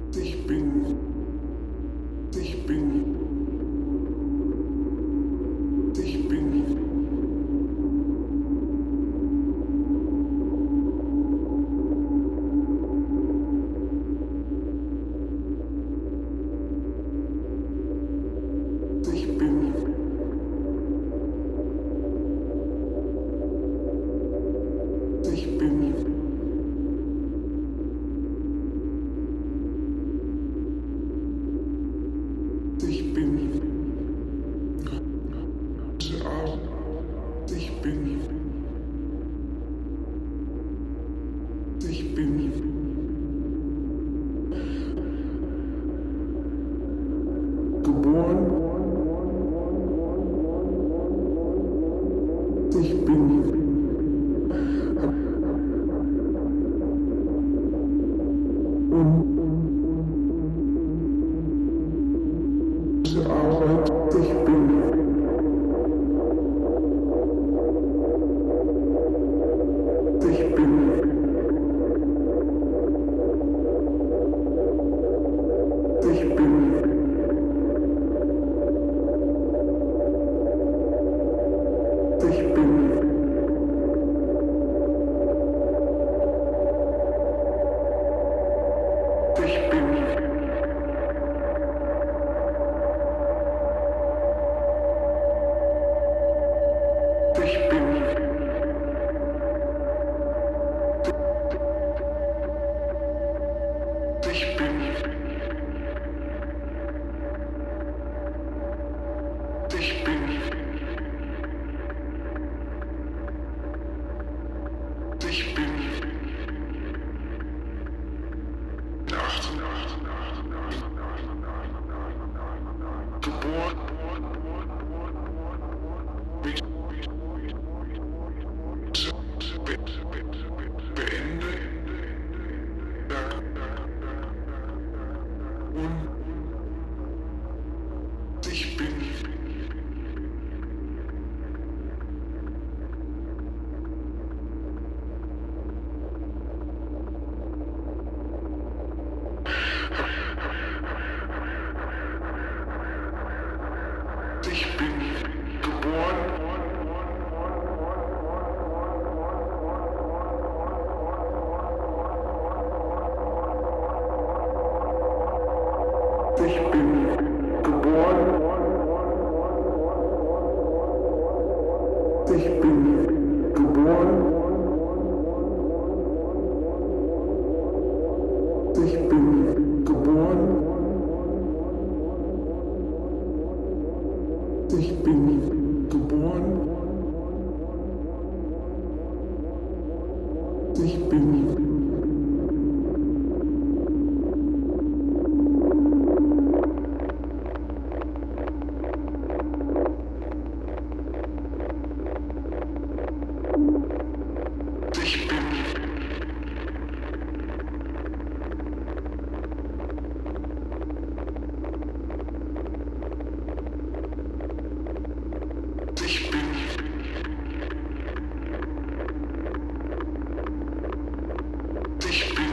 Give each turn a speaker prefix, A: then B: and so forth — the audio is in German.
A: Ich bin, ich bin, ich bin. Ich bin. Ich bin. Ich bin. Ich bin. Ich bin. Geboren. Ich bin. Arbeit. Ich bin. Ich bin. Ich bin. Ich bin. Ich bin. Ich bin. Ich bin. Ich bin. Ich bin. Geboren. Beende. Ich bin. Ich bin geboren. Ich bin geboren. Ich bin geboren. Ich bin geboren. Ich bin geboren. Ich bin. Ich bin. Ich bin. Ich bin.